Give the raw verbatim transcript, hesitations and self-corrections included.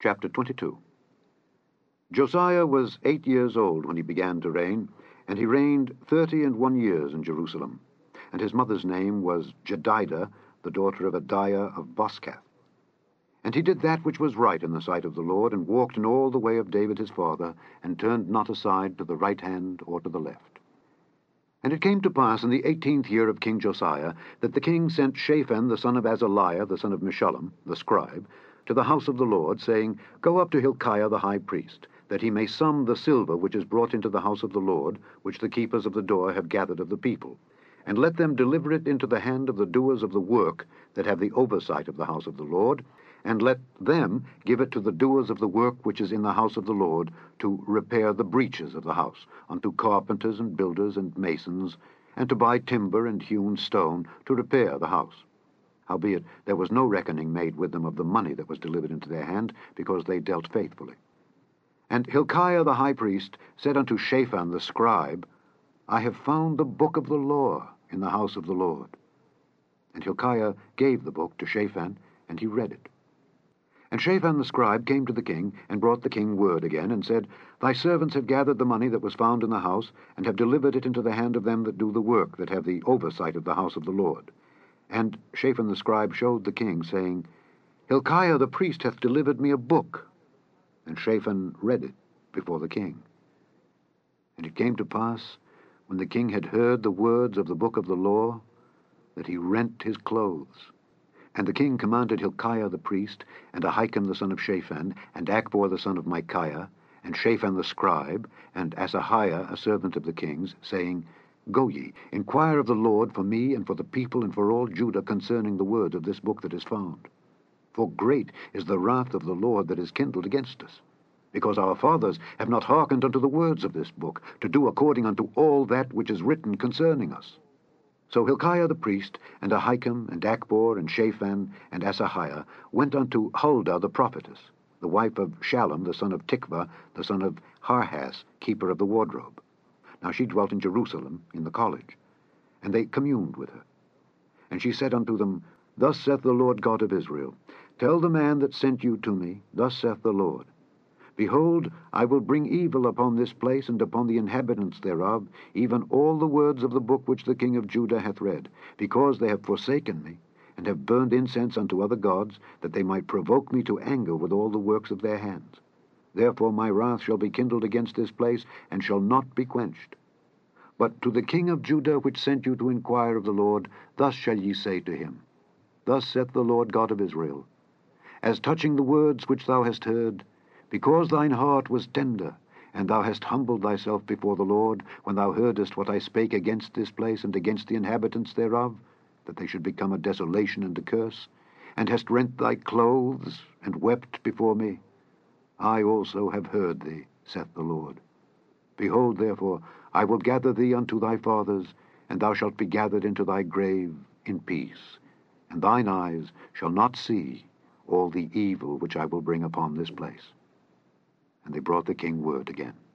Chapter twenty-two. Josiah was eight years old when he began to reign, and he reigned thirty and one years in Jerusalem. And his mother's name was Jedidah, the daughter of Adiah of Boskath. And he did that which was right in the sight of the Lord, and walked in all the way of David his father, and turned not aside to the right hand or to the left. And it came to pass in the eighteenth year of King Josiah, that the king sent Shaphan the son of Azaliah, the son of Meshullam, the scribe, to the house of the Lord, saying, Go up to Hilkiah the high priest, that he may sum the silver which is brought into the house of the Lord, which the keepers of the door have gathered of the people, and let them deliver it into the hand of the doers of the work that have the oversight of the house of the Lord, and let them give it to the doers of the work which is in the house of the Lord, to repair the breaches of the house, unto carpenters and builders and masons, and to buy timber and hewn stone, to repair the house. Howbeit there was no reckoning made with them of the money that was delivered into their hand, because they dealt faithfully. And Hilkiah the high priest said unto Shaphan the scribe, I have found the book of the law in the house of the Lord. And Hilkiah gave the book to Shaphan, and he read it. And Shaphan the scribe came to the king, and brought the king word again, and said, Thy servants have gathered the money that was found in the house, and have delivered it into the hand of them that do the work, that have the oversight of the house of the Lord. And Shaphan the scribe showed the king, saying, Hilkiah the priest hath delivered me a book. And Shaphan read it before the king. And it came to pass, when the king had heard the words of the book of the law, that he rent his clothes. And the king commanded Hilkiah the priest, and Ahikam the son of Shaphan, and Achbor the son of Micaiah, and Shaphan the scribe, and Asahiah a servant of the king's, saying, Go ye, inquire of the Lord for me and for the people and for all Judah concerning the words of this book that is found. For great is the wrath of the Lord that is kindled against us, because our fathers have not hearkened unto the words of this book, to do according unto all that which is written concerning us. So Hilkiah the priest, and Ahikam, and Achbor, and Shaphan, and Asahiah went unto Huldah the prophetess, the wife of Shallum the son of Tikvah, the son of Harhas, keeper of the wardrobe. Now she dwelt in Jerusalem, in the college. And they communed with her. And she said unto them, Thus saith the Lord God of Israel, Tell the man that sent you to me, Thus saith the Lord, Behold, I will bring evil upon this place and upon the inhabitants thereof, even all the words of the book which the king of Judah hath read, because they have forsaken me, and have burned incense unto other gods, that they might provoke me to anger with all the works of their hands. Therefore my wrath shall be kindled against this place, and shall not be quenched. But to the king of Judah, which sent you to inquire of the Lord, thus shall ye say to him, Thus saith the Lord God of Israel, As touching the words which thou hast heard, because thine heart was tender, and thou hast humbled thyself before the Lord, when thou heardest what I spake against this place and against the inhabitants thereof, that they should become a desolation and a curse, and hast rent thy clothes, and wept before me, I also have heard thee, saith the Lord. Behold, therefore, I will gather thee unto thy fathers, and thou shalt be gathered into thy grave in peace, and thine eyes shall not see all the evil which I will bring upon this place. And they brought the king word again.